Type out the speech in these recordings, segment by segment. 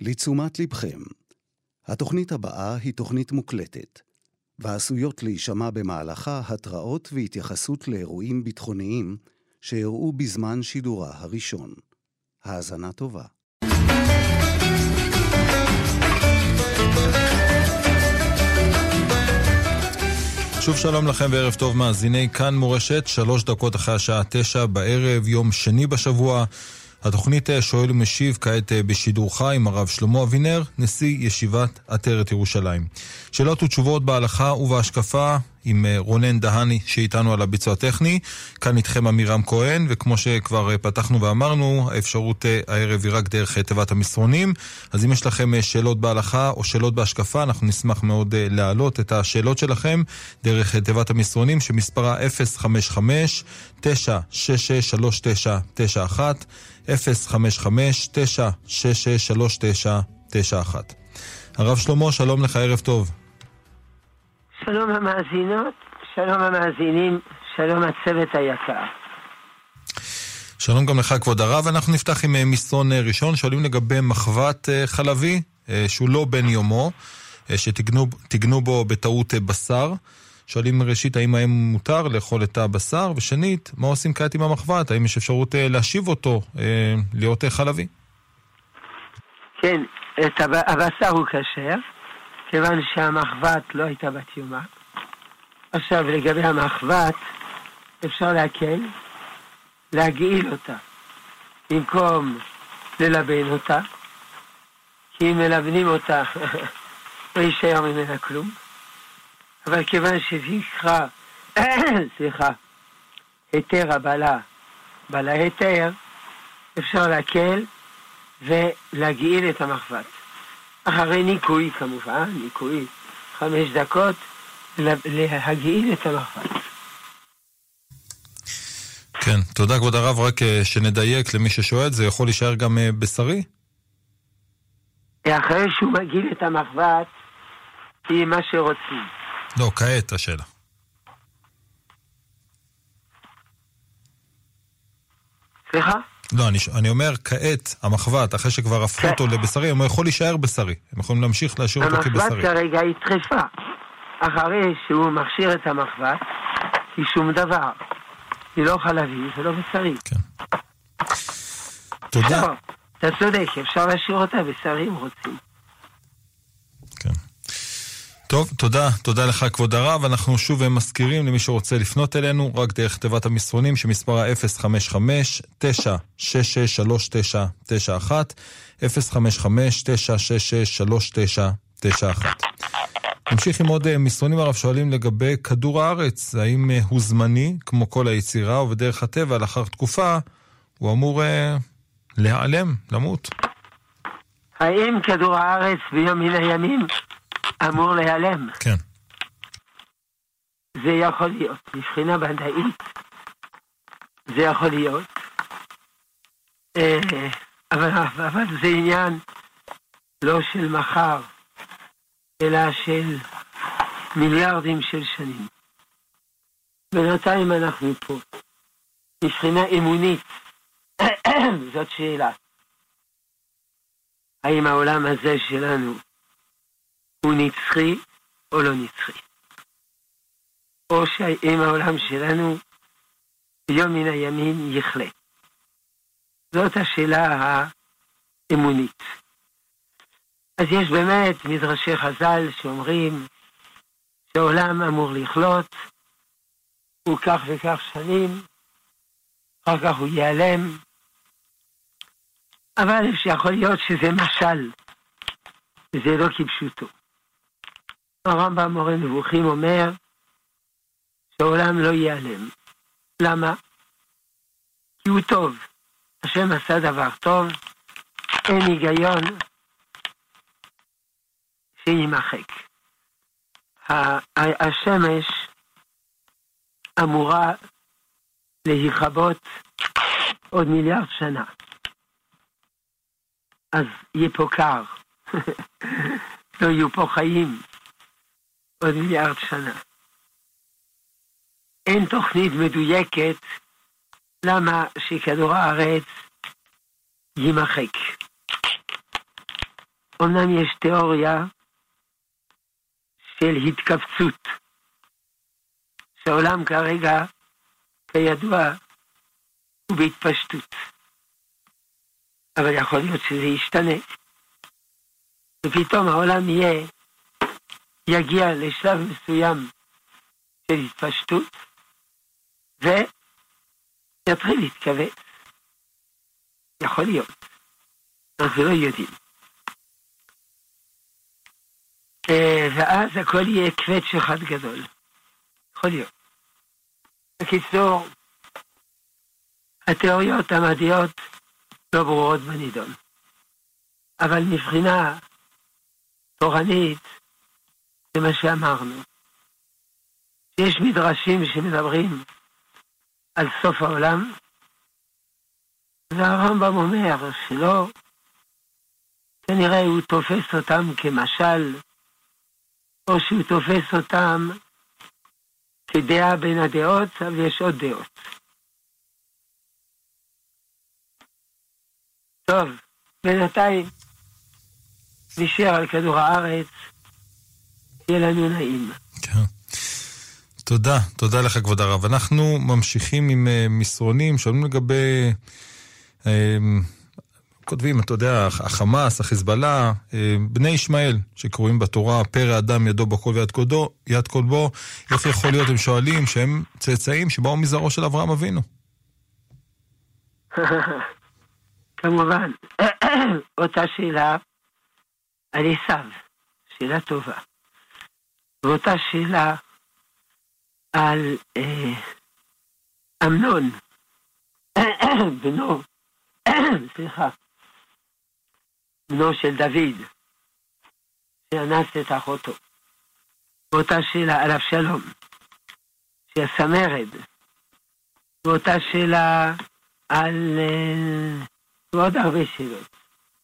לתשומת לבכם. התוכנית הבאה היא תוכנית מוקלטת, ועשויות להישמע במהלכה התראות והתייחסות לאירועים ביטחוניים שאירעו בזמן שידורה הראשון. האזנה טובה. שוב שלום לכם וערב טוב מאזיני כאן מורשת, 3 דקות אחרי השעה 9 בערב, יום שני בשבוע. התוכנית שואל ומשיב כעת בשידור חי עם הרב שלמה אבינר, נשיא ישיבת עטרת ירושלים. שאלות ותשובות בהלכה ובהשקפה עם רונן דהני שאיתנו על הביצוע הטכני. כאן איתכם אמירם כהן, וכמו שכבר פתחנו ואמרנו, האפשרות הערב היא רק דרך תיבת המסרונים. אז אם יש לכם שאלות בהלכה או שאלות בהשקפה, אנחנו נשמח מאוד להעלות את השאלות שלכם דרך תיבת המסרונים שמספרה 055-966-3991, 055-966-3991. הרב שלמה, שלום לך, ערב טוב. שלום המאזינות, שלום המאזינים, שלום הצוות היקר. שלום גם לך כבוד הרב. אנחנו נפתח עם מסרון ראשון, שואלים לגבי מחבת חלבי שהוא לא בן יומו, שתגנו בו בטעות בשר. שואלים ראשית האם מותר לאכול את הבשר, ושנית מה עושים כעת עם המחבת, האם יש אפשרות להשיב אותו להיות חלבי? כן, הבשר הוא כשר, כיוון שהמחבת לא הייתה בת יומה. עכשיו לגבי המחבת אפשר להגעיל אותה במקום ללבן אותה, כי אם מלבנים אותה לא יישאר ממנה כלום. אבל כיוון שזכרה היתר הבעלה היתר, אפשר להקל ולהגעיל את המחבת אחרי ניקוי, כמובן ניקוי 5 דקות, להגעיל את המחבת. כן, תודה כבוד הרב. רק שנדייק למי ששואל, זה יכול להישאר גם בשרי? אחרי שהוא מגעיל את המחבת היא מה שרוצים. לא, כעת השאלה. סליחה? לא, אני אומר כעת המחבת, אחרי שכבר הפכו אותו לבשרי, הוא יכול להישאר בשרי. הם יכולים להמשיך להשאיר אותו כבשרי. המחבת כרגע היא טרפה. אחרי שהוא מכשיר את המחבת, היא שום דבר. היא לא חלבי, זה לא בשרי. כן. תודה. אתה צודק, אפשר להשאיר אותה בשרי אם רוצים. כן. טוב, תודה לך כבוד הרב. אנחנו שוב מזכירים למי שרוצה לפנות אלינו, רק דרך תיבת המסרונים שמספרה 055-966-3991, 055-966-3991. נמשיך עם עוד מסרונים. הרב שואלים לגבי כדור הארץ, האם הוא זמני כמו כל היצירה, ובדרך הטבע לאחר תקופה הוא אמור להיעלם, למות? האם כדור הארץ ביום מן הימים אמור להיעלם? כן. זה יכול להיות, מבחינה בנדאית זה יכול להיות, אבל זה עניין לא של מחר, אלא של מיליארדים של שנים. בינתיים אנחנו פה, מבחינה אמונית, זאת שאלה. האם העולם הזה שלנו הוא נצחי או לא נצחי? או שהאם העולם שלנו ביום מן הימים יחלה? זאת השאלה האמונית. אז יש באמת מדרשי חז"ל שאומרים שהעולם אמור לחלות, הוא כך וכך שנים, אחר כך הוא ייעלם, אבל יכול להיות שזה משל, וזה לא כפשוטו. הרמב"ם מורה נבוכים אומר שהעולם לא ייעלם. למה? כי הוא טוב. השם עשה דבר טוב, אין היגיון שימחק. השמש אמורה להיכבות עוד מיליארד שנה. אז יהיה פה קר. לא יהיו פה חיים עוד מיליארד שנה. אין תוכנית מדויקת למה שכדור הארץ יימחק. אמנם יש תיאוריה של התכווצות, שהעולם כרגע, כידוע, הוא בהתפשטות. אבל יכול להיות שזה ישתנה. ופתאום העולם יגיע לשלב מסוים של התפשטות, ויתחיל להתכווץ. יכול להיות. אנחנו לא יודעים. ואז הכל יהיה קווץ' אחד גדול. יכול להיות. בקיצור, התיאוריות המדעיות לא ברורות בנידון. אבל מבחינה תורנית, זה מה שאמרנו. יש מדרשים שמדברים על סוף העולם, והרמב"ם אומר שלא, כנראה הוא תופס אותם כמשל, או שהוא תופס אותם כדעה בין הדעות, אבל יש עוד דעות. טוב, בינתיים נשאר על כדור הארץ, יהיה לנו נעים. כן. תודה לך כבוד הרב. אנחנו ממשיכים עם מסרונים, שואלים לגבי, כותבים, אתה יודע, החמאס, החיזבאללה, בני ישמעאל, שקוראים בתורה, פרא אדם ידו בכל ויד כל בו, איך יכול להיות, הם שואלים, שהם צאצאים שבאו מזרעו של אברהם אבינו? כמובן, אותה שאלה על עשיו, שאלה טובה. ואותה שאלה על אמנון, בנו, בנו של דוד, שאנס את אחותו. ואותה שאלה על אבשלום, שעשה מרד. ואותה שאלה על ועוד הרבה שאלות.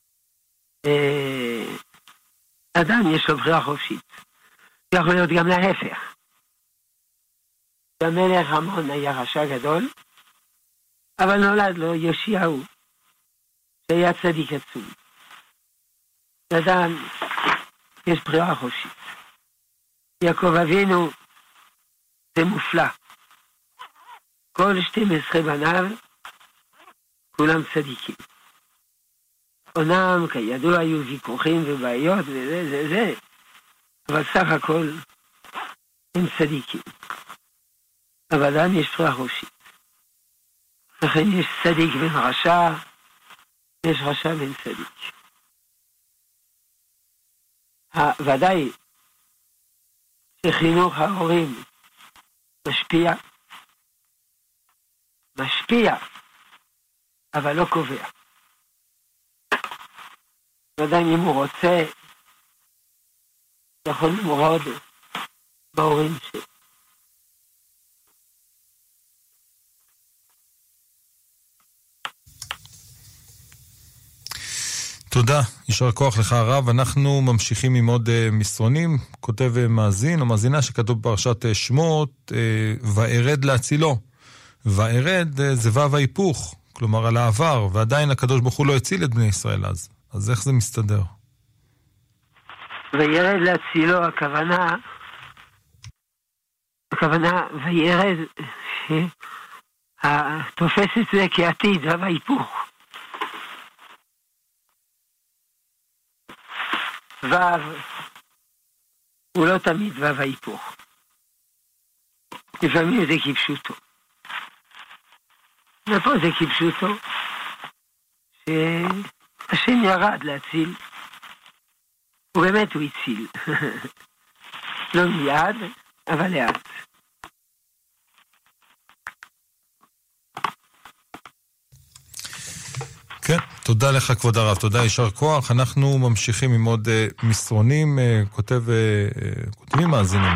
אדם יש לו בחירה חופשית. יכול להיות גם להפך. המלך עמון היה רשע גדול, אבל נולד לו יאשיהו, שהיה צדיק עצום. לאדם יש בחירה חופשית. יעקב אבינו זה מופלא. כל 12 בניו, כולם צדיקים. אומנם כידוע היו ויכוחים ובעיות וזה, אבל סך הכל הם צדיקים. אבל אדם יש בחירה חופשית. לכן יש צדיק בן רשע, יש רשע בן צדיק. ודאי שחינוך ההורים משפיע, אבל לא קובע. ודאי אם הוא רוצה, יכול למרוד בהורים שלו. תודה, יישר כוח לך הרב. אנחנו ממשיכים עם עוד מסרונים. כותב מאזין או מאזינה שכתוב בפרשת שמות, וארד להצילו. וארד זה וו ההיפוך, כלומר על העבר, ועדיין הקדוש ברוך הוא לא הציל את בני ישראל אז איך זה מסתדר? וירד להצילו, הכוונה וירד, תופס את זה כעתיד, וו ההיפוך. וו הוא לא תמיד וו ההיפוך. לפעמים זה כפשוטו. ופה זה כפשוטו, שהשם ירד להציל, ובאמת הוא הציל. לא מיד, אבל לאט. כן, תודה לך כבוד הרב, תודה, יישר כוח. אנחנו ממשיכים עם עוד מסרונים, כותבים מאזינים,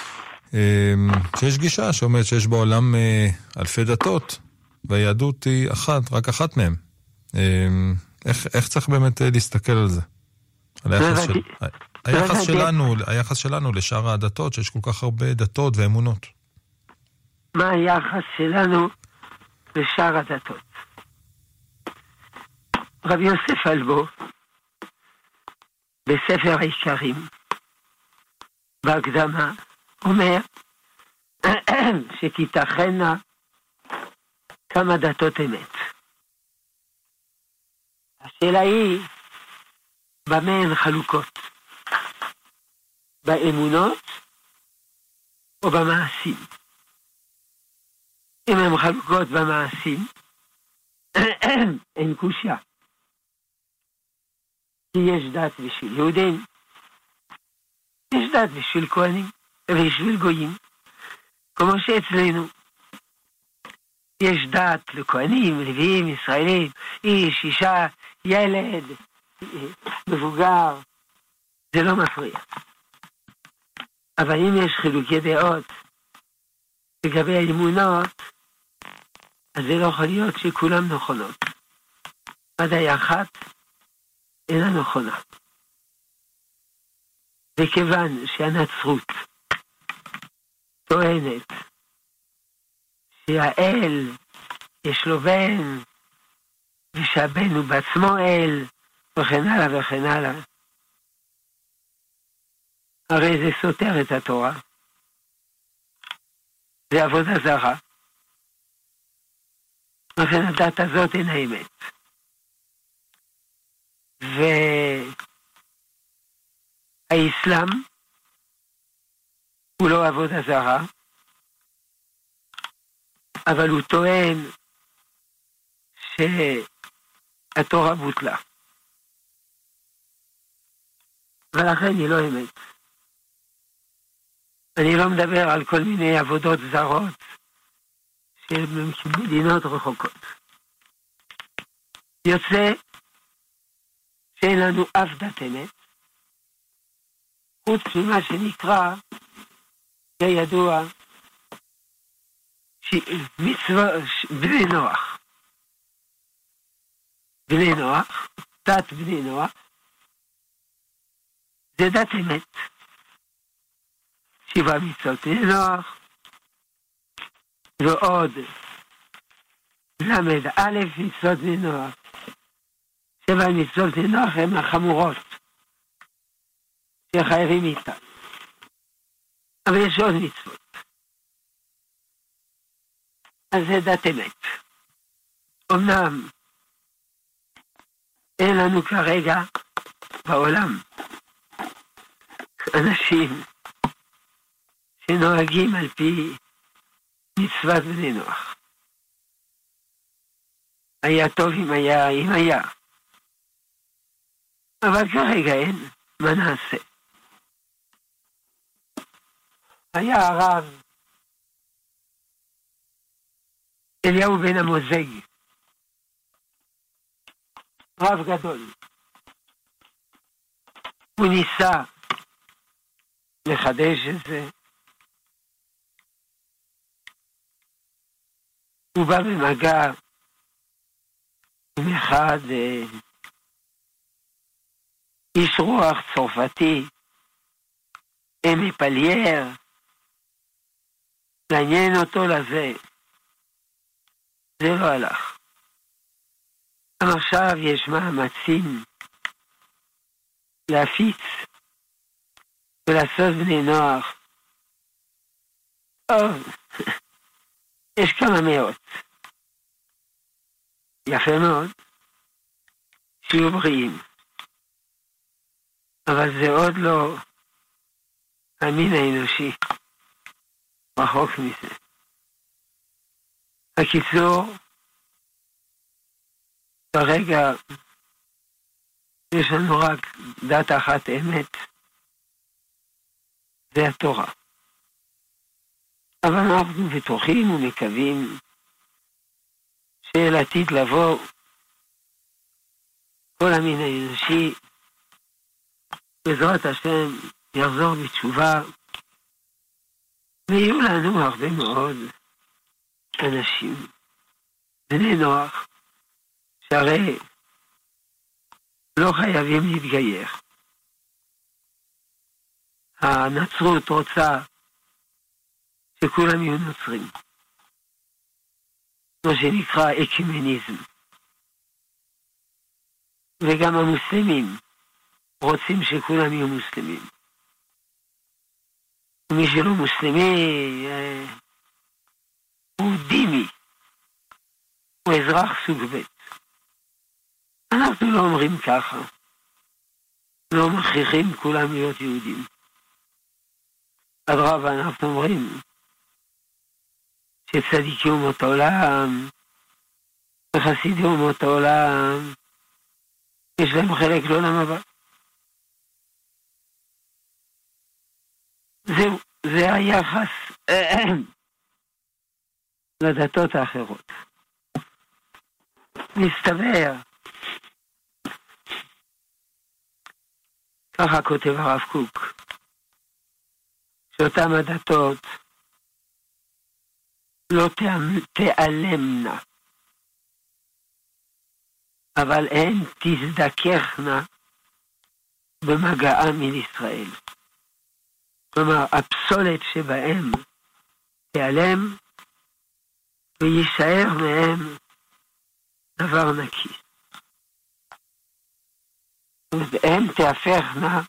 שיש גישה שאומרת שיש בעולם אלפי דתות, והיהדות היא אחת, רק אחת מהם. איך צריך באמת להסתכל על זה? על היחס שלנו לשאר הדתות, שיש כל כך הרבה דתות ואמונות. מה היחס שלנו לשאר הדתות? רבי יוסף אלבו בספר העיקרים, בהקדמה, אומר שתיתכנה כמה דתות אמת. השאלה היא, במה הן חלוקות? באמונות או במעשים? אם הן חלוקות במעשים, אין קושיה. כי יש דת בשביל יהודים, יש דת בשביל כהנים ובשביל גויים, כמו שאצלנו. יש דת לכהנים, לוויים, ישראלים, איש, אישה, ילד, מבוגר, זה לא מפריע. אבל אם יש חילוקי דעות לגבי האמונות, אז זה לא יכול להיות שכולם נכונות. ודאי אחת אינה נכונה. וכיוון שהנצרות טוענת שהאל יש לו בן, ושהבן הוא בעצמו אל, וכן הלאה וכן הלאה, הרי זה סותר את התורה. זה עבודה זרה. לכן הדת הזאת אין האמת. והאסלאם הוא לא עבודה זרה, אבל הוא טוען שהתורה בוטלה. ולכן היא לא אמת. אני לא מדבר על כל מיני עבודות זרות של מדינות רחוקות. יוצא שאין לנו אף דת אמת, חוץ ממה שנקרא, כידוע, בני נוח. בני נוח, דת בני נוח, זה דת אמת. 7 מצוות בני נוח, ועוד למד א' מצוות בני נוח. 7 מצוות בני נוח הן החמורות שחייבים איתן. אבל יש עוד מצוות. אז זה דת אמת. אמנם אין לנו כרגע בעולם אנשים שנוהגים על פי מצוות בני נוח. היה טוב אם היה. אבל כרגע אין, מה נעשה? היה הרב אליהו בן המוזג, רב גדול. הוא ניסה לחדש את זה. הוא בא במגע עם אחד איש רוח צרפתי, אמי פלייר, לעניין אותו לזה. זה לא הלך. גם עכשיו יש מאמצים להפיץ ולעשות בני נוח. יש כמה מאות. יפה מאוד. שיהיו בריאים. אבל זה עוד לא המין האנושי. רחוק מזה. הקיצור, ברגע יש לנו רק דת אחת אמת, זה התורה. אבל אנחנו בטוחים ומקווים שאל עתיד לבוא כל המין האנושי בעזרת השם יחזור בתשובה, ויהיו לנו הרבה מאוד אנשים, בני נוח, שהרי לא חייבים להתגייר. הנצרות רוצה שכולם יהיו נוצרים, מה שנקרא אקומניזם. וגם המוסלמים רוצים שכולם יהיו מוסלמים. מי שלא מוסלמי הוא דימי, הוא אזרח סוג ב'. אנחנו לא אומרים ככה, לא מכריחים כולם להיות יהודים. אדרבה, אנחנו אומרים שצדיקים אומות העולם וחסידי אומות העולם יש להם חלק לעולם הבא. זהו, זה היחס לדתות האחרות. מסתבר, ככה כותב הרב קוק, שאותם הדתות לא תיעלמנה, אבל הן תזדככנה במגעם עם ישראל. כלומר, הפסולת שבהם תיעלם ויישאר מהם דבר נקי. והן תהפכנה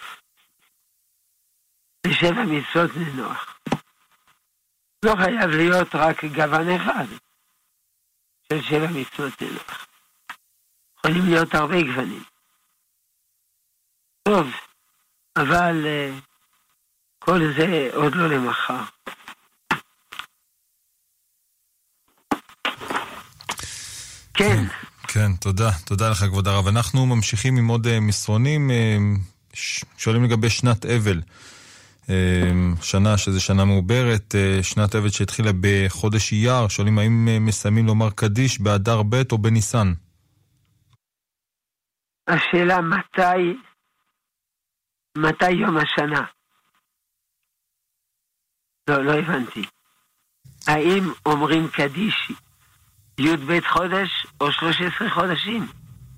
לשבע מצוות בני נוח. לא חייב להיות רק גוון אחד של שבע מצוות בני נוח. יכולים להיות הרבה גוונים. טוב, אבל כל זה עוד לא למחר. כן. כן, תודה לך כבוד הרב. אנחנו ממשיכים עם עוד מסרונים, שואלים לגבי שנת אבל. שנה שזה שנה מעוברת, שנת אבל שהתחילה בחודש אייר, שואלים האם מסיימים לומר קדיש באדר ב' או בניסן? השאלה מתי יום השנה? לא הבנתי. האם אומרים קדיש י' ב' חודש או 13 חודשים?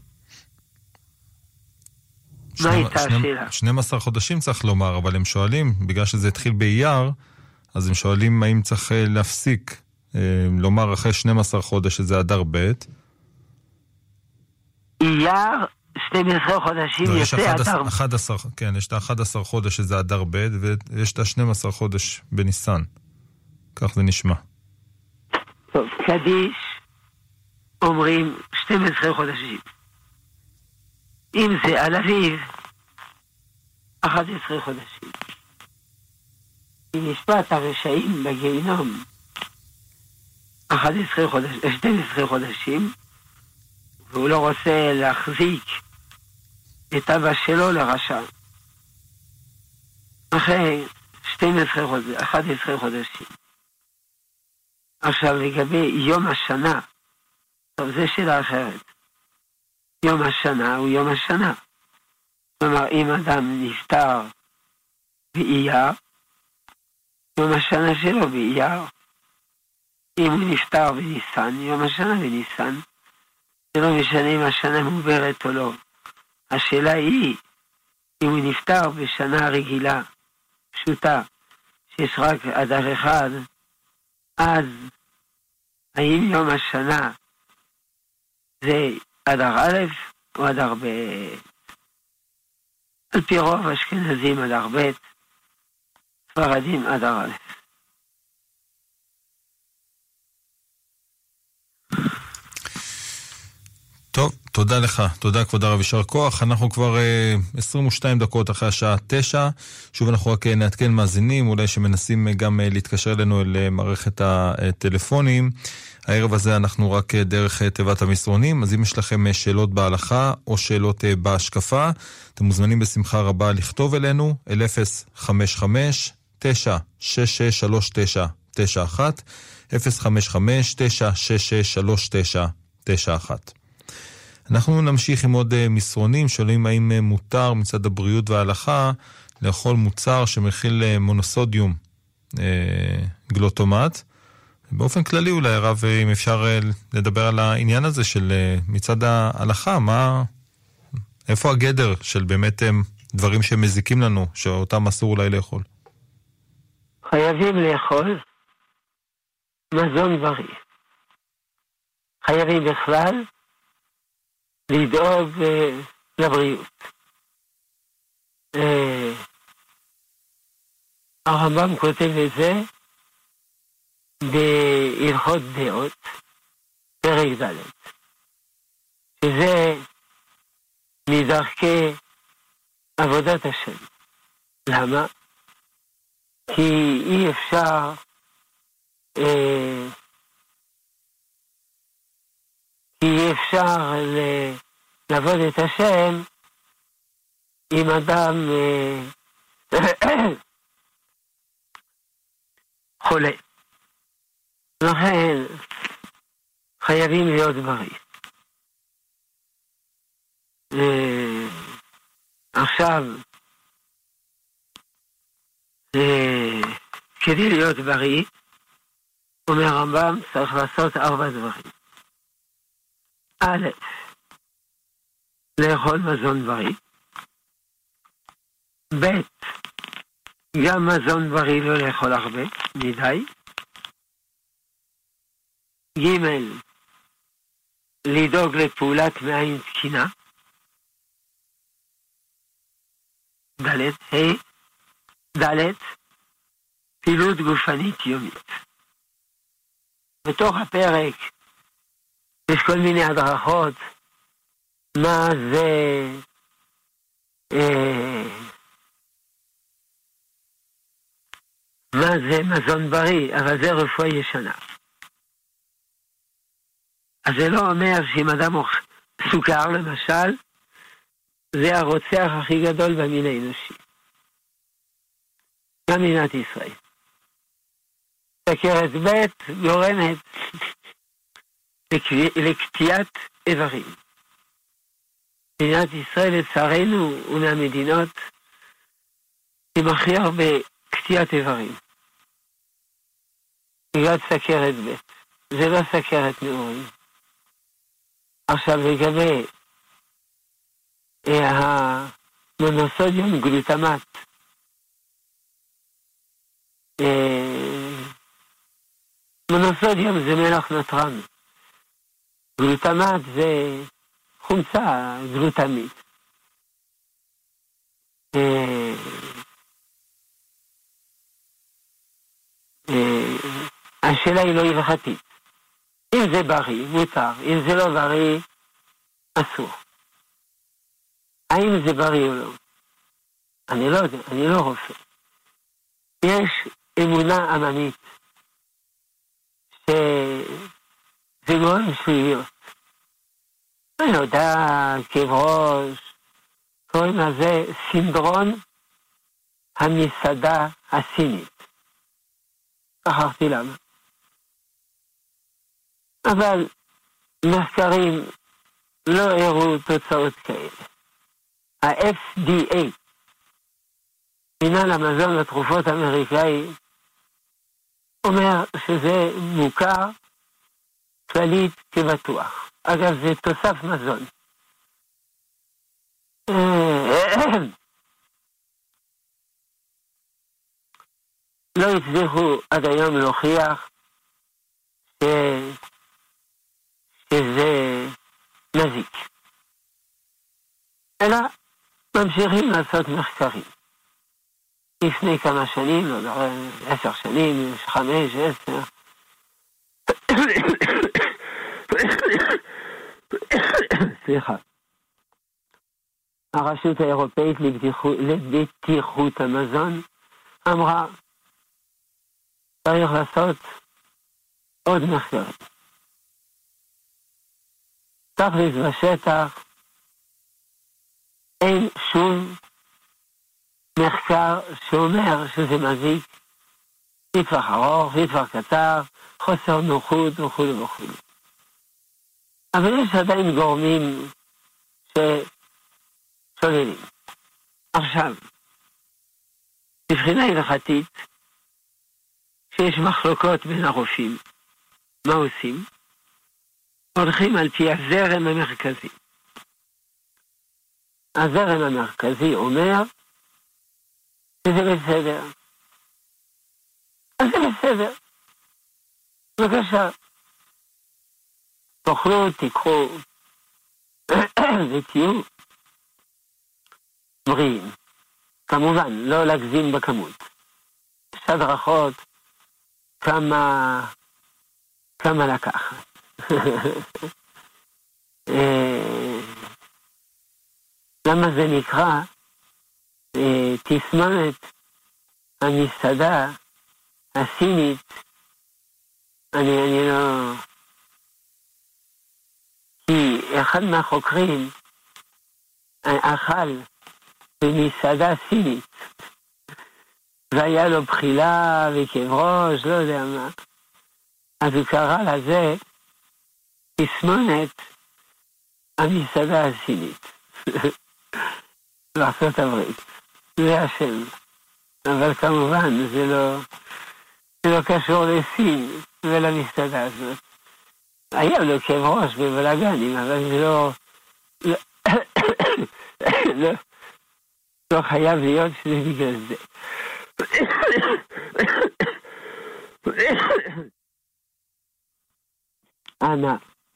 מה הייתה השאלה? 12 חודשים צריך לומר, אבל הם שואלים, בגלל שזה התחיל באייר, אז הם שואלים האם צריך להפסיק לומר אחרי 12 חודש שזה אדר ב'. אייר 12 חודשים יוצא אדר. 11, כן, יש את ה-11 חודש שזה אדר ב' ויש את ה-12 חודש בניסן. כך זה נשמע. טוב, קדיש אומרים 12 חודשים. אם זה על אביב, 11 חודשים. אם משפט הרשעים בגיהינום 12 חודשים, והוא לא רוצה להחזיק את אבא שלו לרשע. אחרי 11 חודשים. עכשיו לגבי יום השנה, טוב, זה שאלה אחרת. יום השנה הוא יום השנה. כלומר, אם אדם נפטר באייר, יום השנה שלו באייר. אם הוא נפטר בניסן, יום השנה בניסן. זה לא משנה אם השנה מעוברת או לא. השאלה היא, אם הוא נפטר בשנה רגילה, פשוטה, שיש רק אדר אחד, אז האם יום השנה זה אדר א' או אדר ב'? על פי רוב אשכנזים אדר ב', ספרדים אדר א'. טוב, תודה לך, תודה כבוד הרב, יישר כוח. אנחנו כבר 22 דקות אחרי השעה 9, שוב אנחנו רק נעדכן מאזינים, אולי שמנסים גם להתקשר אלינו אל מערכת הטלפונים. הערב הזה אנחנו רק דרך תיבת המסרונים, אז אם יש לכם שאלות בהלכה או שאלות בהשקפה, אתם מוזמנים בשמחה רבה לכתוב אלינו אל 055-966-3991, 055-966-3991. אנחנו נמשיך עם עוד מסרונים, שואלים האם מותר מצד הבריאות וההלכה לאכול מוצר שמכיל מונוסודיום גלוטומט. באופן כללי אולי הרב, אם אפשר לדבר על העניין הזה של מצד ההלכה, איפה הגדר של באמת דברים שמזיקים לנו, שאותם אסור אולי לאכול? חייבים לאכול מזון בריא. חייבים בכלל לדאוג לבריאות. הרמב"ם כותב את זה בהלכות דעות, פרק ד', שזה מדרכי עבודת השם. למה? כי אי אפשר לעבוד את השם אם אדם חולה. לכן חייבים להיות בריא. עכשיו, כדי להיות בריא, אומר הרמב"ם, צריך לעשות 4 דברים. א', לאכול מזון בריא. ב', גם מזון בריא לא לאכול הרבה, מדי. ג', לדאוג לפעולת מעיים תקינה. ד', פעילות גופנית יומית. בתוך הפרק יש כל מיני הדרכות, מה זה מזון בריא, אבל זה רפואה ישנה. אז זה לא אומר שאם אדם אוכל סוכר למשל, זה הרוצח הכי גדול במין האנושי. גם מדינת ישראל. סוכרת ב' גורמת לקטיעת איברים. מדינת ישראל לצערנו הוא מהמדינות עם הכי הרבה קטיעת איברים. בגלל סוכרת ב'. זה לא סוכרת נעורים. עכשיו לגבי המונוסודיום גלוטמט, מונוסודיום זה מלח נתרן, גלוטמט זה חומצה גלוטמית. השאלה היא לא הלכתית. אם זה בריא, מותר. אם זה לא בריא, אסור. האם זה בריא או לא? אני לא יודע, אני לא רופא. יש אמונה עממית שזה גורם שליליות. אני יודע, כאב ראש, קוראים לזה סינדרום המסעדה הסינית. שכחתי למה. אבל מחקרים לא הראו תוצאות כאלה. ה-FDA, מינהל המזון לתרופות האמריקאי, אומר שזה מוכר כללית כבטוח. אגב, זה תוסף מזון. לא הצליחו עד היום להוכיח שזה מזיק. אלא ממשיכים לעשות מחקרים. לפני כמה שנים, 10 שנים, 5, 10. סליחה. הרשות האירופאית לבטיחות המזון אמרה, צריך לעשות עוד מחקרים. תכלס בשטח אין שום מחקר שאומר שזה מזיק, לטווח ארוך, לטווח קצר, חוסר נוחות וכו' וכו'. אבל יש עדיין גורמים ששוללים. עכשיו, מבחינה הלכתית, כשיש מחלוקות בין הרופאים, מה עושים? הולכים על פי הזרם המרכזי. הזרם המרכזי אומר שזה בסדר. אז זה בסדר. בבקשה. תאכלו, תיקחו, ותהיו בריאים. כמובן, לא להגזים בכמות. הדרכות כמה לקחת. למה זה נקרא תסמונת המסעדה הסינית? אני לא... כי אחד מהחוקרים אכל במסעדה סינית, והיה לו בחילה וכאב ראש, לא יודע מה. אז הוא קרא לזה תסמונת המסעדה הסינית. בארצות הברית. זה השם. אבל כמובן זה לא קשור לסין ולמסעדה הזאת. היה לו כאב ראש בבלגנים, אבל זה לא חייב להיות שזה בגלל זה. אנא,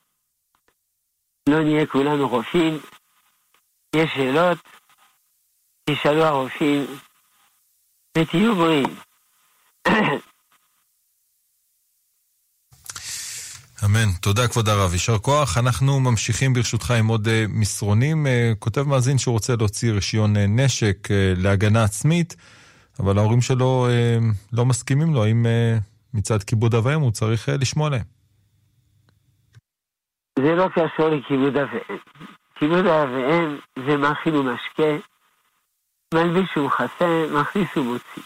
לא נהיה כולנו רופאים. יש שאלות, תשאלו הרופאים ותהיו בריאים. אמן. תודה כבוד הרב, יישר כוח. אנחנו ממשיכים ברשותך עם עוד מסרונים. כותב מאזין שהוא רוצה להוציא רישיון נשק להגנה עצמית, אבל ההורים שלו לא מסכימים לו. האם מצד כיבוד אב ואם הוא צריך לשמוע להם? זה לא קשור לכיבוד אב ואם. כיבוד אב ואם זה מאכיל ומשקה, מלביש ומכסה, מכניס ומוציא.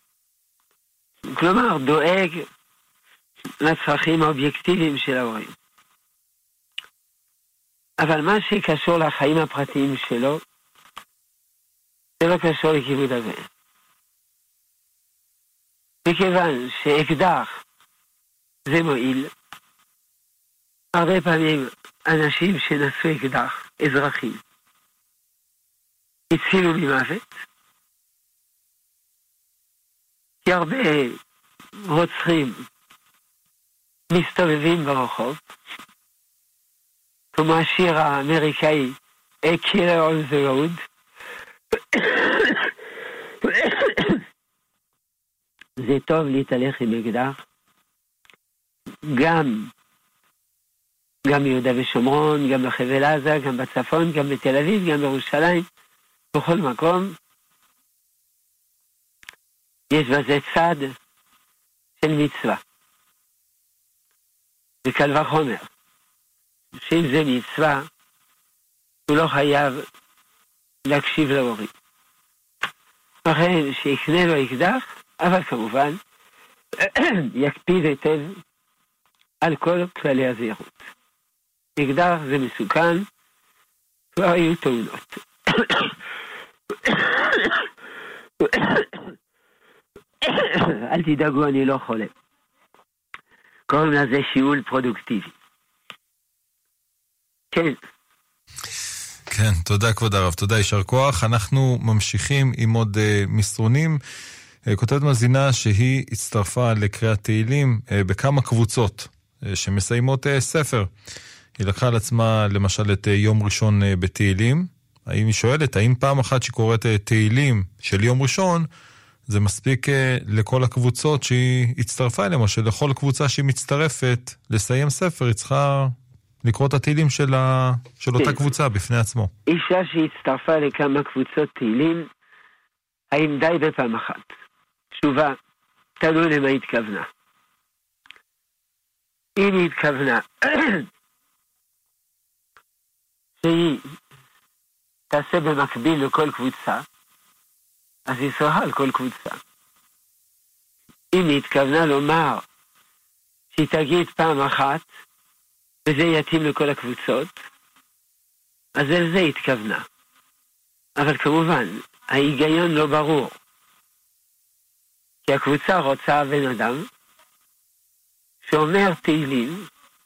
כלומר, דואג לצרכים האובייקטיביים של ההורים. אבל מה שקשור לחיים הפרטיים שלו, זה לא קשור לכיבוד אב ואם. מכיוון שאקדח זה מועיל, הרבה פעמים אנשים שנשאו אקדח, אזרחים, הצילו ממוות, כי הרבה רוצחים מסתובבים ברחוב, כמו השיר האמריקאי A Killer on the Road. זה טוב להתהלך עם אקדח, גם ביהודה ושומרון, גם בחבל עזה, גם בצפון, גם בתל אביב, גם בירושלים, בכל מקום. יש בזה צד של מצווה. וקל וחומר, שאם זה מצווה, הוא לא חייב להקשיב להורים. לכן שיקנה לו אקדח, אבל כמובן יקפיד היטב על כל כללי הזהירות. אקדח זה מסוכן, כבר היו תאונות. אל תדאגו, אני לא חולה. קוראים לזה שיעול פרודוקטיבי. כן. כן, תודה כבוד הרב, תודה, יישר כוח. אנחנו ממשיכים עם עוד מסרונים. כותבת מאזינה שהיא הצטרפה לקריאת תהילים בכמה קבוצות שמסיימות ספר. היא לקחה על עצמה למשל את יום ראשון בתהילים. היא שואלת, האם פעם אחת שקוראת תהילים של יום ראשון, זה מספיק לכל הקבוצות שהיא הצטרפה אליהם, או שלכל קבוצה שהיא מצטרפת לסיים ספר, היא צריכה לקרוא את התהילים של אותה קבוצה בפני עצמו. אישה שהצטרפה לכמה קבוצות תהילים, האם די בפעם אחת? תשובה, תלוי למה התכוונה. אם היא התכוונה שהיא תעשה במקביל לכל קבוצה, אז היא סוהה על כל קבוצה. אם היא התכוונה לומר שהיא תגיד פעם אחת, וזה יתאים לכל הקבוצות, אז על זה התכוונה. אבל כמובן, ההיגיון לא ברור. כי הקבוצה רוצה בן אדם שאומר תהילים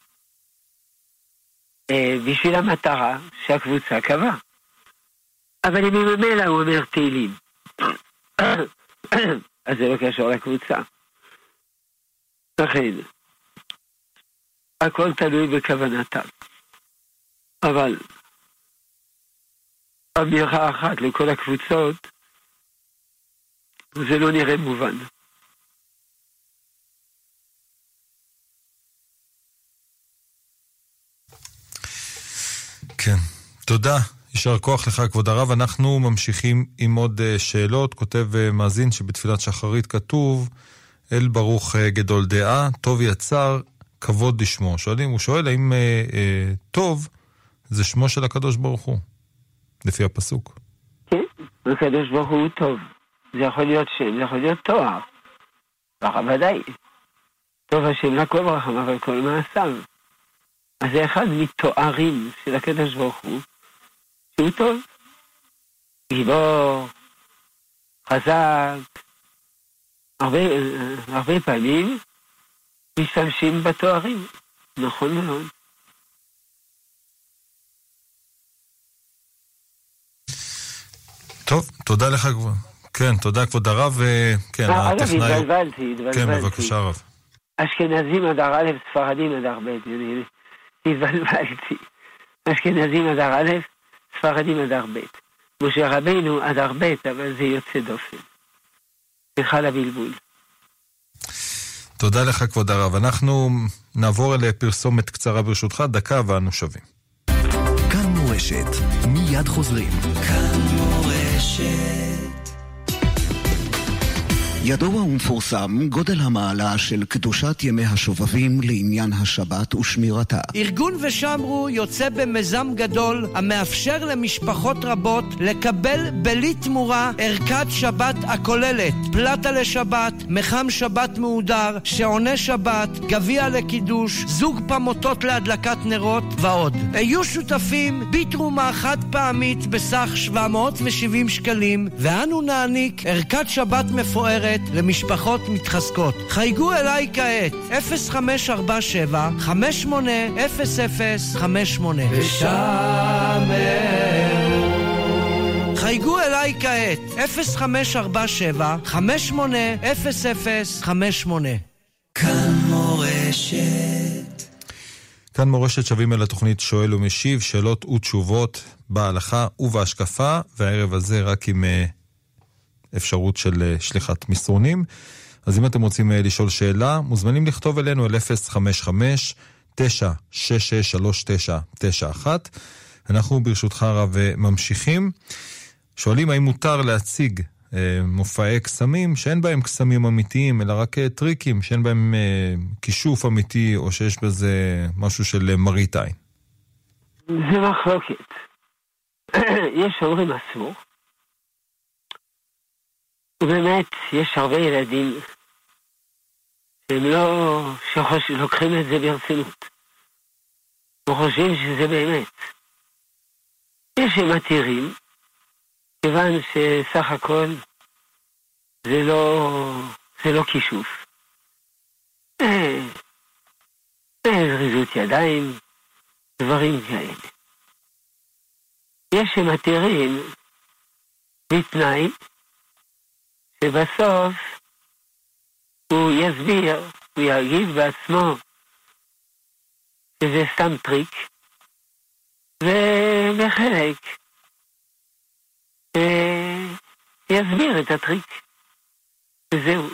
בשביל המטרה שהקבוצה קבעה. אבל אם ממילא הוא אומר תהילים, אז זה לא קשור לקבוצה. לכן, הכל תלוי בכוונתם. אבל אמירה אחת לכל הקבוצות, זה לא נראה מובן. כן, תודה. יישר כוח לך, כבוד הרב. אנחנו ממשיכים עם עוד שאלות. כותב מאזין שבתפילת שחרית כתוב, אל ברוך גדול דעה, טוב יצר, כבוד לשמו. הוא שואל האם טוב זה שמו של הקדוש ברוך הוא, לפי הפסוק. כן, הקדוש ברוך הוא טוב. זה יכול להיות שם, זה יכול להיות תואר. ודאי. טוב השם לכל ברחם, אבל כל מעשיו. אז זה אחד מתוארים של הקדוש ברוך הוא, שהוא טוב. גיבור, חזק, הרבה פעמים משתמשים בתוארים. נכון מאוד. טוב, תודה לך כבר. כן, תודה כבוד הרב. כן, הטכנאי. התבלבלתי. כן, בבקשה רב. אשכנזים אדר א', ספרדים אדר ב'. התבלבלתי. אשכנזים אדר א', ספרדים אדר ב'. משה רבינו אדר ב', אבל זה יוצא דופן. בכלל הבלבול. תודה לך כבוד הרב. אנחנו נעבור אל פרסומת קצרה ברשותך, דקה ואנו שווים. כאן מורשת, מיד חוזרים. כאן מורשת. ידוע ומפורסם גודל המעלה של קדושת ימי השובבים לעניין השבת ושמירתה. ארגון ושמרו יוצא במיזם גדול המאפשר למשפחות רבות לקבל בלי תמורה ערכת שבת הכוללת פלטה לשבת, מחם שבת מהודר, שעוני שבת, גביע לקידוש, זוג פמוטות להדלקת נרות ועוד. היו שותפים בתרומה חד פעמית בסך 770 שקלים, ואנו נעניק ערכת שבת מפוארת למשפחות מתחזקות. חייגו אליי כעת 0547 580058 ושמרו. חייגו אליי כעת 0547 580058. כאן מורשת. כאן מורשת שווים אל התוכנית שואל ומשיב, שאלות ותשובות בהלכה ובהשקפה, והערב הזה רק עם אפשרות של שליחת מסרונים. אז אם אתם רוצים לשאול שאלה, מוזמנים לכתוב אלינו אל 055-966-3991. אנחנו ברשותך רב ממשיכים. שואלים האם מותר להציג מופעי קסמים שאין בהם קסמים אמיתיים, אלא רק טריקים, שאין בהם כישוף אמיתי, או שיש בזה משהו של מראית עין. זה מחלוקת. יש אומרים אסור. ובאמת, יש הרבה ילדים שהם לוקחים את זה ברצינות. וחושבים שזה באמת. יש שמתירים, כיוון שסך הכל זה לא כישוף. זריזות ידיים, דברים כאלה. יש שמתירים בתנאי, שבסוף הוא יסביר, הוא יגיד בעצמו שזה סתם טריק, ובחלק יסביר את הטריק. וזהו.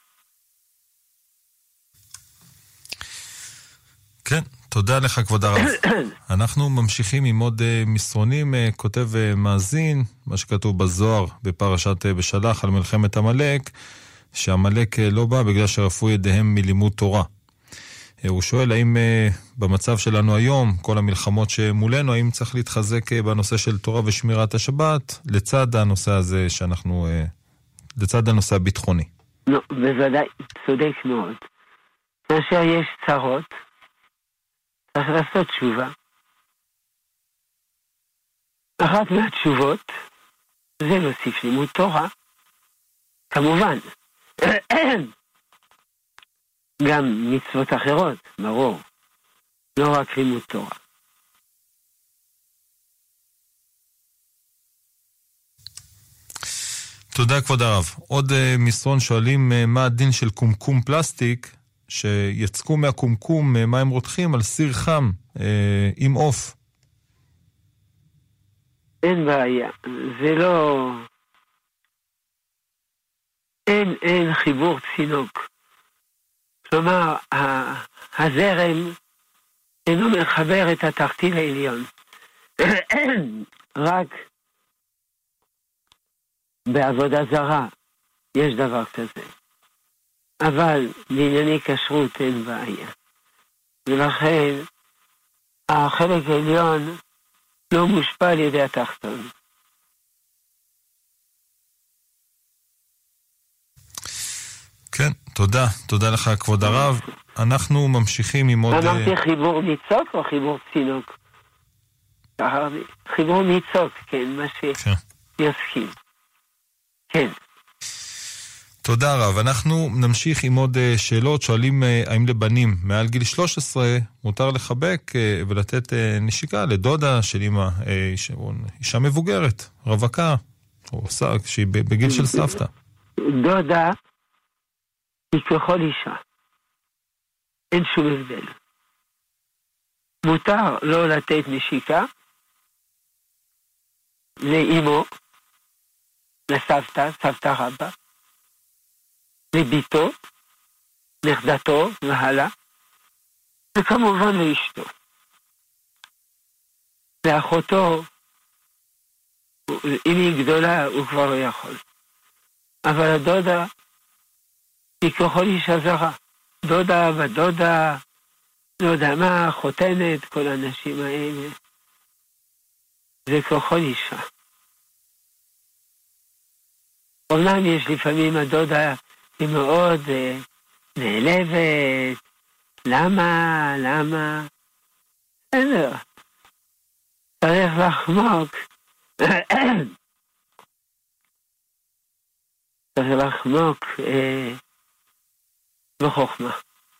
כן, תודה לך כבוד הרב. אנחנו ממשיכים עם עוד מסרונים. כותב מאזין, מה שכתוב בזוהר בפרשת בשלח על מלחמת עמלק, שהעמלק לא בא בגלל שרפו ידיהם מלימוד תורה. הוא שואל האם במצב שלנו היום, כל המלחמות שמולנו, האם צריך להתחזק בנושא של תורה ושמירת השבת, לצד הנושא הזה שאנחנו, לצד הנושא הביטחוני. לא, בוודאי, צודק מאוד. כאשר יש צרות, צריך לעשות תשובה. אחת מהתשובות זה להוסיף לימוד תורה. כמובן. גם מצוות אחרות, ברור. לא רק לימוד תורה. תודה כבוד הרב. עוד מסרון שואלים מה הדין של קומקום פלסטיק, שיצקו מהקומקום מים רותחים על סיר חם עם עוף. אין בעיה. זה לא... אין חיבור צינוק. כלומר, הזרם אינו מחבר את התחתית העליון. רק בעבודה זרה יש דבר כזה. אבל בענייני כשרות אין בעיה. ולכן החלק העליון לא מושפע על ידי התחתון. כן, תודה לך כבוד הרב. אנחנו ממשיכים עם עוד... אמרתי חיבור ניצוק או חיבור צינוק? חיבור ניצוק, כן, מה שיסכים. כן. תודה רב. אנחנו נמשיך עם עוד שאלות. שואלים האם לבנים מעל גיל 13 מותר לחבק ולתת נשיקה לדודה של אמא, אישה מבוגרת, רווקה, או שהיא בגיל של סבתא. דודה היא ככל אישה. אין שום הבדל. מותר לא לתת נשיקה לאמו, לסבתא, סבתא רבא, לביתו, נכדתו והלאה, וכמובן לאשתו. לאחותו, אם היא גדולה, הוא כבר לא יכול. אבל הדודה היא ככל אישה זרה. דודה ודודה, לא יודע מה, חותנת, כל האנשים האלה. זה ככל אישה. אומנם יש לפעמים הדודה היא מאוד נעלבת. למה? בסדר. צריך לחמוק. צריך לחמוק בחוכמה.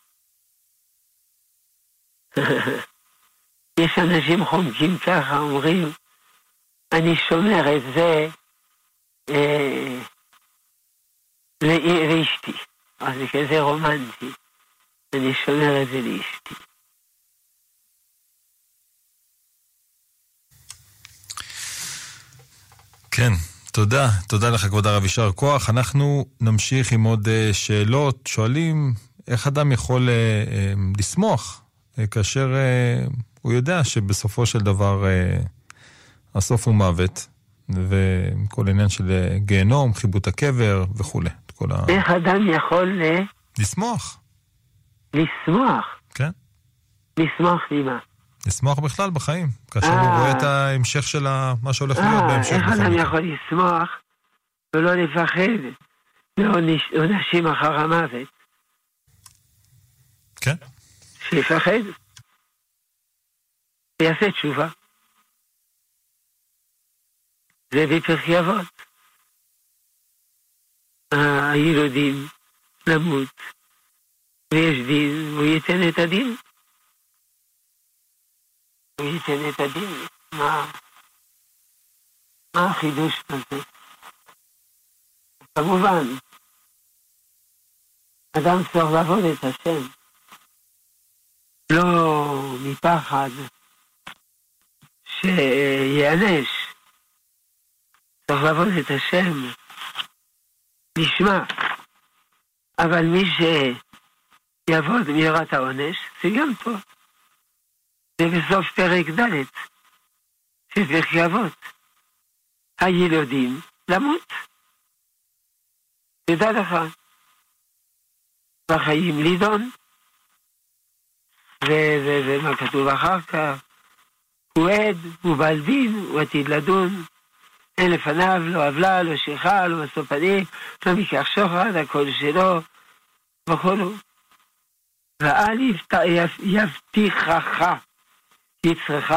יש אנשים חומקים ככה, אומרים, אני שומר את זה לאשתי. אז זה כזה רומנטי. אני שומר את זה לאשתי. כן, תודה לך כבוד הרב, יישר כוח. אנחנו נמשיך עם עוד שאלות. שואלים איך אדם יכול לשמוח כאשר הוא יודע שבסופו של דבר הסוף הוא מוות, וכל עניין של גיהנום, חיבוט הקבר וכו'. איך אדם יכול לשמוח? לשמוח? כן. לשמוח ממה? לשמוח בכלל בחיים, כאשר הוא רואה את ההמשך של מה שהולך להיות בהמשך. איך אדם יכול לשמוח ולא לפחד לעונשים אחר המוות? כן. שיפחד. ויעשה תשובה. זה בפרקי אבות. הילודים למות, ויש דין, הוא ייתן את הדין. הוא ייתן את הדין. מה החידוש הזה? כמובן, אדם צריך לעבוד את השם. לא מפחד שיענש. צריך לעבוד את השם. נשמע. אבל מי שיעבוד מירת העונש, זה גם טוב. זה בסוף פרק ד' של פרקי אבות. הילודים למות. תדע לך. בחיים לידון. ומה כתוב אחר כך? הוא עד, הוא בעל דין, הוא עתיד לדון. אין לפניו, לא עוולה, לא שכחה, לא משוא פנים, לא מקח שוחד, הכל שלו, וכולו. ואל יבטיחך יצרך,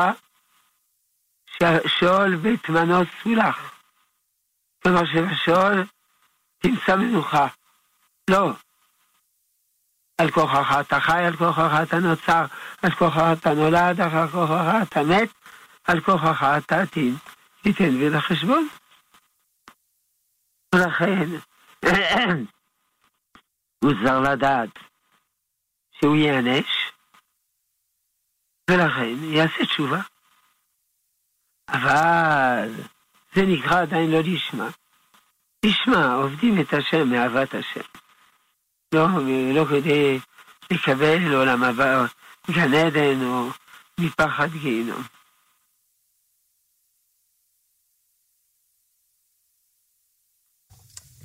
שהשאול בית מנו סולח. כלומר שבשאול תמצא מנוחה. לא. על כוחך אתה חי, על כוחך אתה נוצר, על כוחך אתה נולד, על כוחך אתה מת, על כוחך אתה תיתן בין החשבון. ולכן, הוא זר לדעת שהוא יענש, ולכן יעשה תשובה. אבל זה נקרא עדיין לא לשמה. לשמה, עובדים את השם מאהבת השם. לא כדי לקבל עולם הבא, גן עדן או מפחד גיהנום.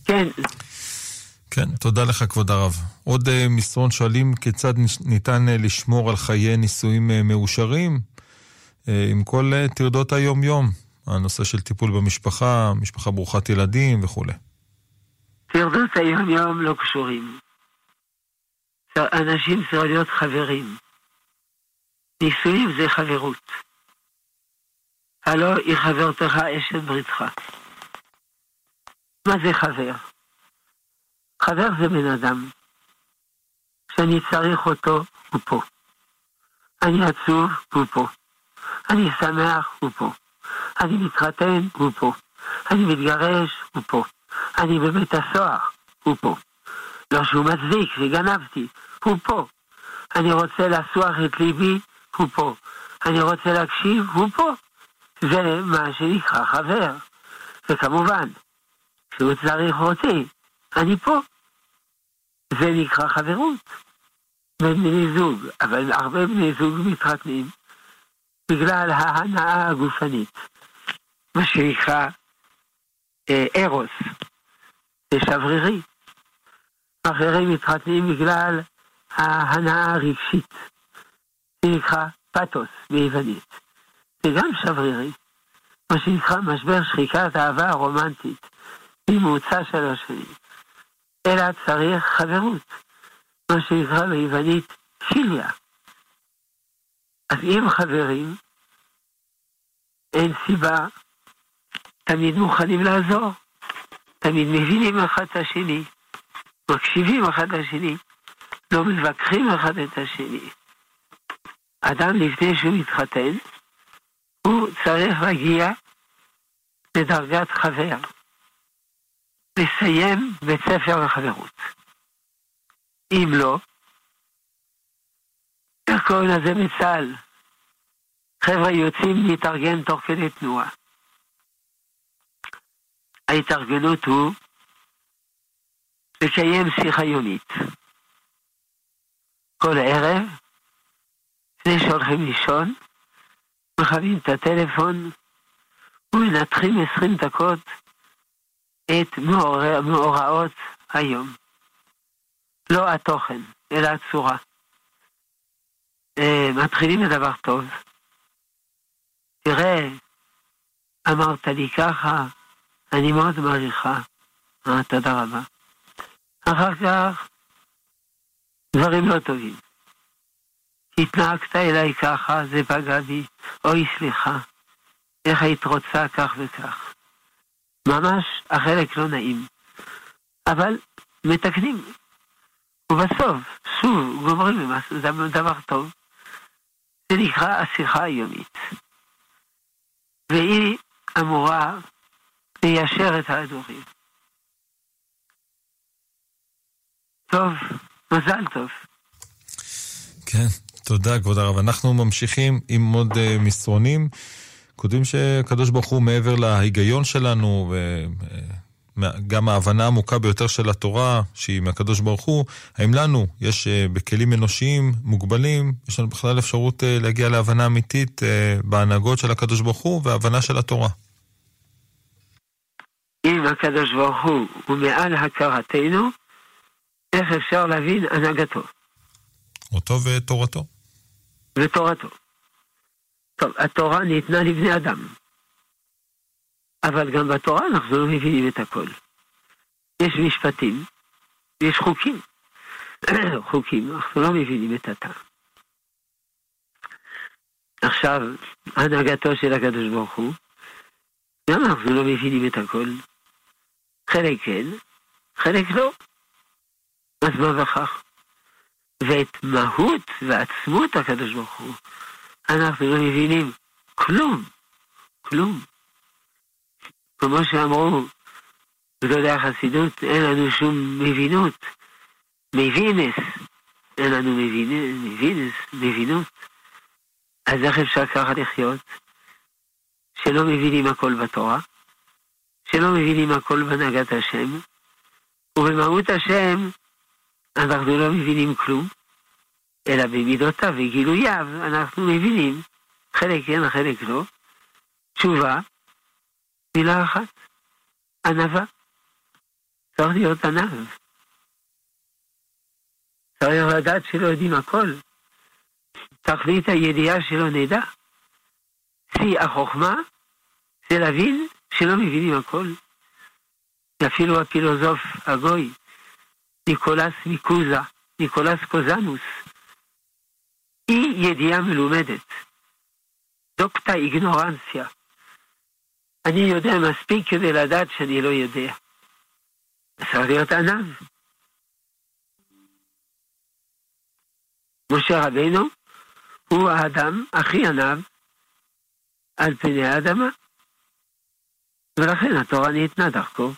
כן. כן, תודה לך כבוד הרב. עוד מסרון שואלים כיצד ניתן לשמור על חיי נישואים מאושרים עם כל תרדות היום יום, הנושא של טיפול במשפחה, משפחה ברוכת ילדים וכו'. תרדות היום יום לא קשורים. אנשים צריכים להיות חברים. נישואים זה חברות. הלא היא חברתך אשת בריתך. מה זה חבר? חבר זה בן אדם. שאני צריך אותו, הוא פה. אני עצוב, הוא פה. אני שמח, הוא פה. אני מתחתן, הוא פה. אני מתגרש, הוא פה. אני בבית הסוהר, הוא פה. לא שהוא מצדיק, שגנבתי, הוא פה. אני רוצה לסוח את ליבי, הוא פה. אני רוצה להקשיב, הוא פה. זה מה שנקרא חבר. וכמובן, כשהוא צריך אותי, אני פה. זה נקרא חברות. בין בני זוג, אבל הרבה בני זוג מתחתנים בגלל ההנאה הגופנית. מה שנקרא ארוס. זה שברירי. אחרים מתחתנים בגלל ההנאה הרגשית. זה נקרא פתוס ביוונית. זה גם שברירי. מה שנקרא משבר שחיקת האהבה הרומנטית. ממוצע 3 שנים. אלא צריך חברות. מה שנקרא ביוונית פיליה. אז אם חברים, אין סיבה, תמיד מוכנים לעזור. תמיד מבינים אחד את השני. מקשיבים אחד לשני. לא מבקרים אחד את השני. אדם לפני שהוא מתחתן, הוא צריך להגיע לדרגת חבר. לסיים בית ספר לחברות. אם לא, איך קוראים לזה בצה"ל? חבר'ה יוצאים להתארגן תוך כדי תנועה. ההתארגנות הוא לקיים שיחה יומית. כל ערב, לפני שהולכים לישון, מכבים את הטלפון ומנתחים 20 דקות את מאורעות היום. לא התוכן, אלא הצורה. מתחילים לדבר טוב. תראה, אמרת לי ככה, אני מאוד מעריכה. תודה רבה. אחר כך, דברים לא טובים. התנהגת אליי ככה, זה פגע בי, אוי סליחה, איך היית רוצה כך וכך. ממש החלק לא נעים. אבל מתקנים. ובסוף, שוב, גומרים במשהו, זה דבר טוב. זה נקרא השיחה היומית. והיא אמורה ליישר את ההדורים. טוב, מזל טוב. כן, תודה כבוד הרב. אנחנו ממשיכים עם עוד מסרונים. כותבים שקדוש ברוך הוא מעבר להיגיון שלנו וגם ההבנה העמוקה ביותר של התורה שהיא מהקדוש ברוך הוא, האם לנו יש בכלים אנושיים מוגבלים, יש לנו בכלל אפשרות להגיע להבנה אמיתית בהנהגות של הקדוש ברוך הוא וההבנה של התורה? אם הקדוש ברוך הוא מעל הכרתנו, איך אפשר להבין הנהגתו? אותו ותורתו. ותורתו. טוב, התורה ניתנה לבני אדם. אבל גם בתורה אנחנו לא מבינים את הכל. יש משפטים, יש חוקים. חוקים, אנחנו לא מבינים את הטעם. עכשיו, הנהגתו של הקדוש ברוך הוא, גם אנחנו לא מבינים את הכל. חלק כן, חלק לא. אז מה בכך? ואת מהות ועצמות הקדוש ברוך הוא, אנחנו לא מבינים כלום, כלום. כמו שאמרו גדולי החסידות, אין לנו שום מבינות, מבינס, אין לנו מבינות. אז איך אפשר ככה לחיות? שלא מבינים הכל בתורה, שלא מבינים הכל בהנהגת השם, ובמהות השם אנחנו לא מבינים כלום, אלא במידותיו וגילוייו אנחנו מבינים, חלק כן, חלק לא. תשובה, מילה אחת, ענווה. צריך להיות ענב. צריך לדעת שלא יודעים הכל. תכלית הידיעה שלא נדע. שיא החוכמה זה להבין שלא מבינים הכל. אפילו הפילוסוף הגוי, ניקולס קוזנוס, היא ידיעה מלומדת. דוקטה איגנורנציה. אני יודע מספיק כדי לדעת שאני לא יודע. צריך להיות ענב. משה רבינו הוא האדם הכי ענב על פני האדמה, ולכן התורה ניתנה דרכו.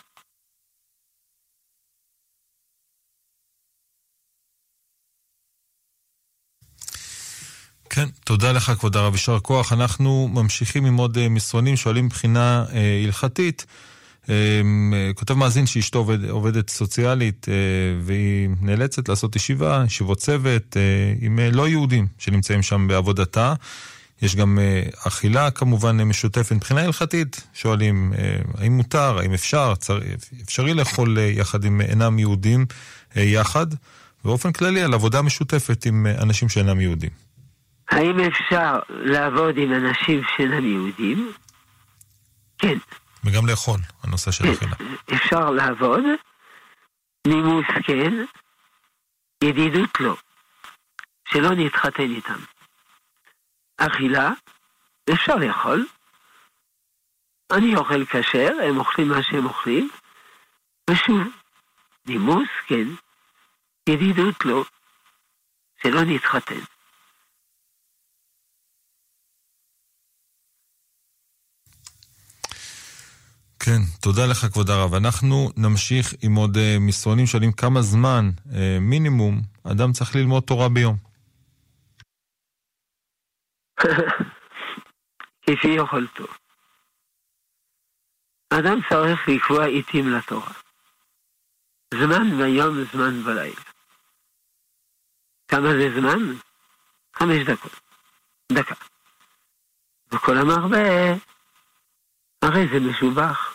כן, תודה לך כבוד הרב, יישר כוח. אנחנו ממשיכים עם עוד מסרונים, שואלים מבחינה הלכתית. כותב מאזין שאשתו עובדת סוציאלית והיא נאלצת לעשות ישיבות צוות עם לא יהודים שנמצאים שם בעבודתה. יש גם אכילה כמובן משותפת. מבחינה הלכתית שואלים האם מותר, האם אפשרי לאכול יחד עם אינם יהודים יחד, באופן כללי על עבודה משותפת עם אנשים שאינם יהודים. האם אפשר לעבוד עם אנשים שאינם יהודים? כן. וגם לאכול, הנושא של אכילה. אפשר לעבוד, נימוס כן, ידידות לא, שלא נתחתן איתם. אכילה, אפשר לאכול, אני אוכל כשר, הם אוכלים מה שהם אוכלים, ושוב, נימוס כן, ידידות לא, שלא נתחתן. כן, תודה לך כבוד הרב. אנחנו נמשיך עם עוד מסרונים שואלים כמה זמן מינימום אדם צריך ללמוד תורה ביום. כפי יכולתו. אדם צריך לקבוע עיתים לתורה. זמן ביום, זמן בלילה. כמה זה זמן? 5 דקות. דקה. וכל המרבה, הרי זה משובח.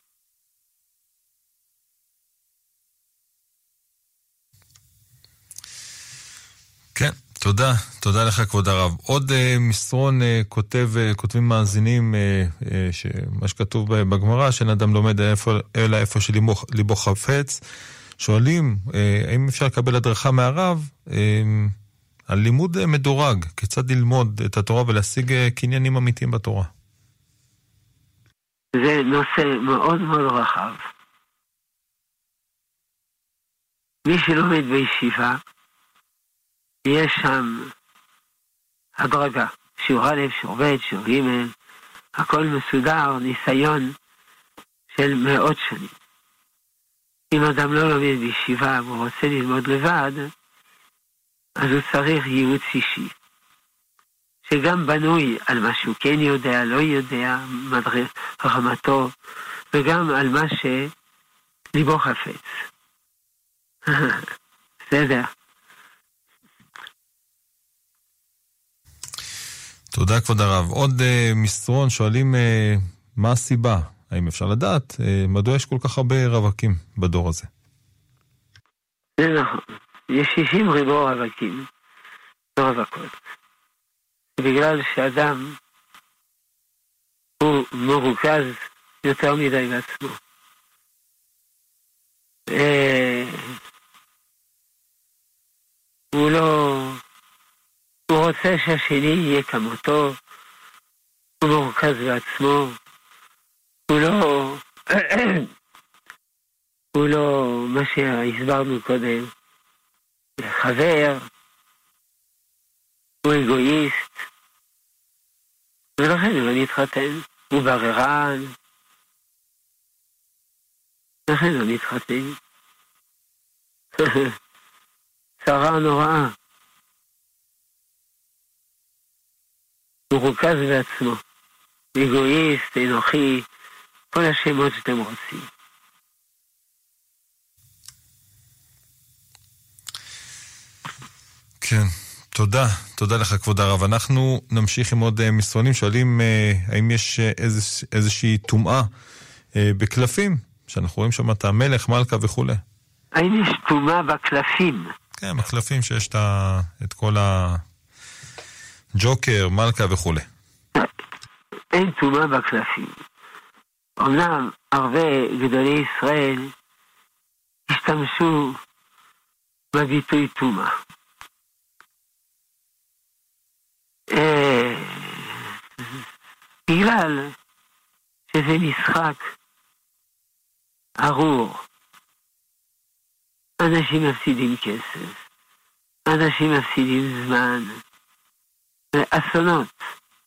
כן, תודה לך כבוד הרב. עוד מסרון כותבים מאזינים שמה שכתוב בגמרא, שאין אדם לומד אלא איפה שליבו חפץ. שואלים האם אפשר לקבל הדרכה מהרב על לימוד מדורג, כיצד ללמוד את התורה ולהשיג קניינים אמיתיים בתורה. זה נושא מאוד מאוד רחב. מי שלומד בישיבה, יש שם הדרגה, שיעור א', שיעור ב', שיעור ג', הכל מסודר, ניסיון של מאות שנים. אם אדם לא לומד בישיבה והוא רוצה ללמוד לבד, אז הוא צריך ייעוץ אישי, שגם בנוי על מה שהוא כן יודע, לא יודע, רמתו, וגם על מה שליבו חפץ. בסדר. תודה כבוד הרב. עוד מסרון שואלים מה הסיבה, האם אפשר לדעת מדוע יש כל כך הרבה רווקים בדור הזה? זה נכון, יש 60 ריבו רווקים, לא רווקות. בגלל שאדם הוא מרוכז יותר מדי בעצמו. הוא רוצה שהשני יהיה כמותו, הוא מרוכז בעצמו, הוא לא מה שהסברנו קודם, חבר, הוא אגואיסט, ולכן הוא לא נתחתן, הוא בררן, לכן לא נתחתן. צרה נוראה. הוא רוכז בעצמו, אגואיסט, אנוכי, כל השמות שאתם רוצים. כן, תודה לך כבוד הרב. אנחנו נמשיך עם עוד מסרונים, שואלים האם יש איזושהי טומאה בקלפים שאנחנו רואים שם את המלך, מלכה וכו'. האם יש תומה בקלפים? כן, בקלפים שיש את כל הג'וקר, מלכה וכו'. אין תומה בקלפים. אמנם הרבה גדולי ישראל השתמשו בביטוי תומה. בגלל שזה משחק ארור. אנשים מפסידים כסף, אנשים מפסידים זמן, אסונות.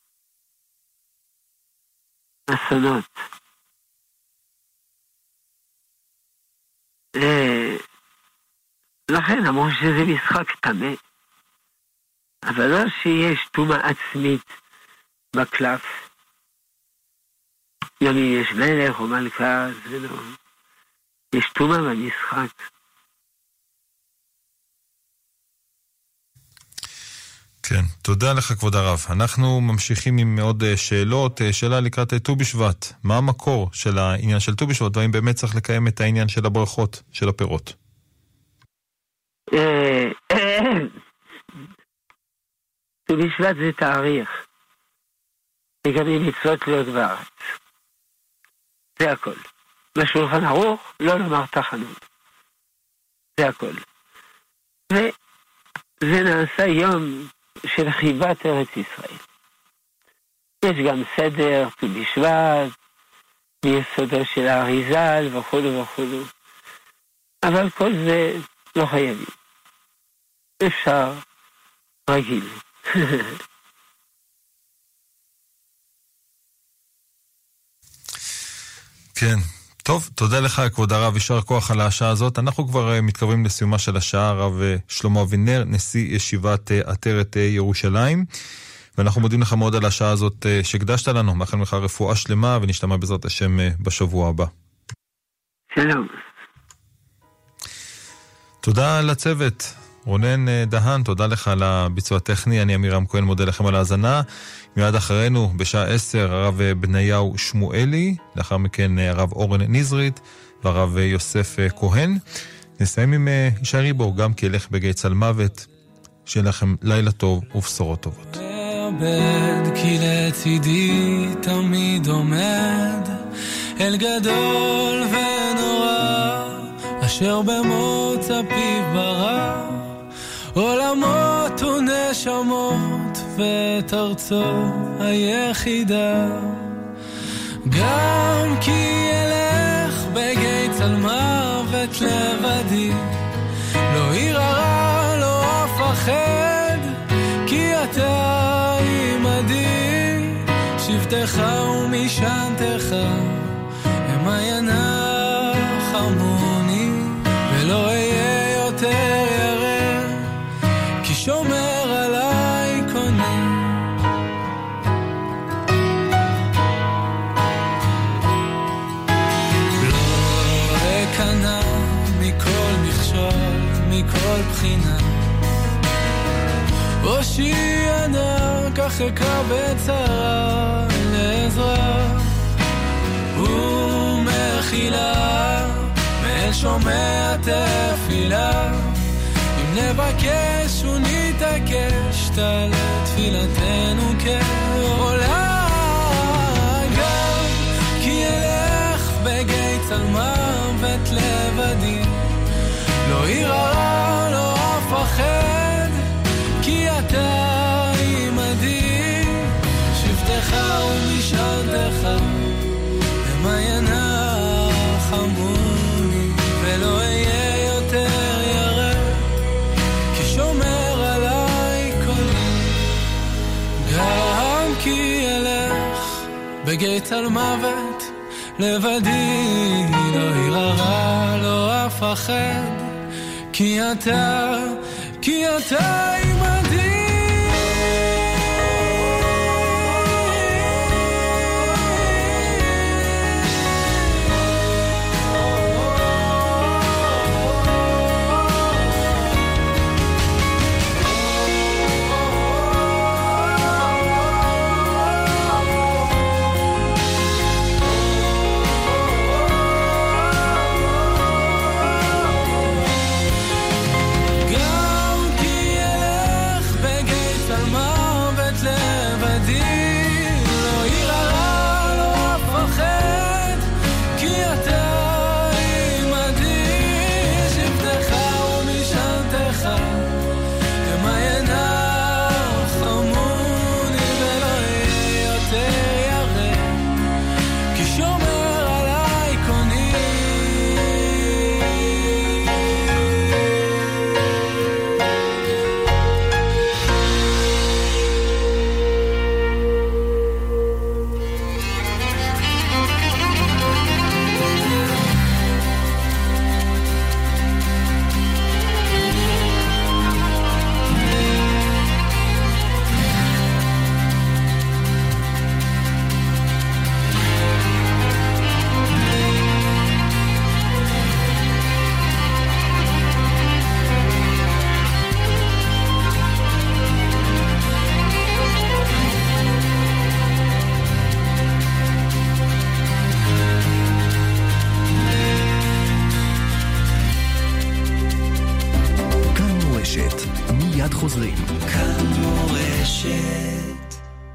לכן אמרו שזה משחק טמא, אבל לא שיש תומה עצמית בקלף. גם אם יש מלך או מלכה, זה לא. יש תומה במשחק. כן, תודה לך כבוד הרב. אנחנו ממשיכים עם עוד שאלות. שאלה לקראת ט"ו בשבט. מה המקור של העניין של ט"ו בשבט, והאם באמת צריך לקיים את העניין של הברכות, של הפירות? ט"ו בשבט זה תאריך. לגבי מצוות להיות בארץ. זה הכל. בשולחן ערוך לא לומר תחנות. זה הכל. וזה נעשה יום של חיבת ארץ ישראל. יש גם סדר, ט"ו בשבט, מיסודו של האריז"ל וכו' וכו'. אבל כל זה לא חייבים. אפשר רגיל. כן. טוב, תודה לך כבוד הרב, יישר כוח על השעה הזאת. אנחנו כבר מתקרבים לסיומה של השעה. הרב שלמה אבינר, נשיא ישיבת עטרת ירושלים, ואנחנו מודים לך מאוד על השעה הזאת שהקדשת לנו. מאחל לך רפואה שלמה, ונשתמע בעזרת השם בשבוע הבא. שלום. תודה לצוות. רונן דהן, תודה לך על הביצוע הטכני. אני אמירם כהן, מודה לכם על ההאזנה. מיד אחרינו בשעה 10 הרב בניהו שמואלי, לאחר מכן הרב אורן נזרית והרב יוסף כהן. נסיים עם ישי ריבו, גם כי ילך בגיא צל מוות. שיהיה לכם לילה טוב ובשורות טובות. כי לצידי תמיד עומד אל גדול ונורא, אשר במות אפיו ברא עולמות ונשמות ואת ארצו היחידה. גם כי אלך בגיא צל מוות לבדי, לא ירא לא אפחד, כי אתה עמדי, שבטך ומשענתך המה ינחמוני, ולא אהיה יותר ירא, כי שומר עליי קוני. לא אכנע מכל מכשול, מכל בחינה, הושיענה, כך אקרא בצרה לעזרה, ומחילה מאל שומע תפילה. אם נבקש ונתעקש, תעלה תפילתנו כעולה. גם כי אלך בגיא צל מוות לבדי, לא ירא לא אפחד, כי אתה עמדי, שבטך ומשענתך המה ינחמוני, ולא אהיה יותר ירא, כי שומר עליי קולי. גם כי אלך בגיא צל מוות לבדי, לא ירא לא אפחד, כי אתה עמדי. מורשת. מיד חוזרים. כאן מורשת.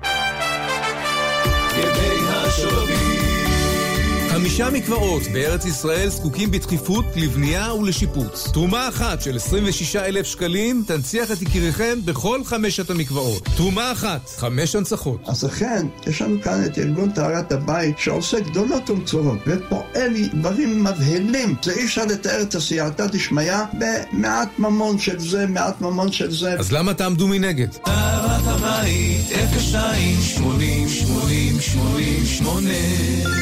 ימי השובבים. 5 מקוואות בארץ ישראל זקוקים בדחיפות לבנייה ולשיפוץ. תרומה אחת של 26,000 שקלים תנציח את יקיריכם בכל 5 המקוואות. תרומה אחת, 5 הנצחות. אז לכן, יש לנו כאן את ארגון טהרת הבית שעושה גדולות ומצורות ופועל דברים מבהלים. זה אי אפשר לתאר את הסייעתא דשמיא במעט ממון של זה, מעט ממון של זה. אז למה תעמדו מנגד? טהרת הבית 02 80 80 88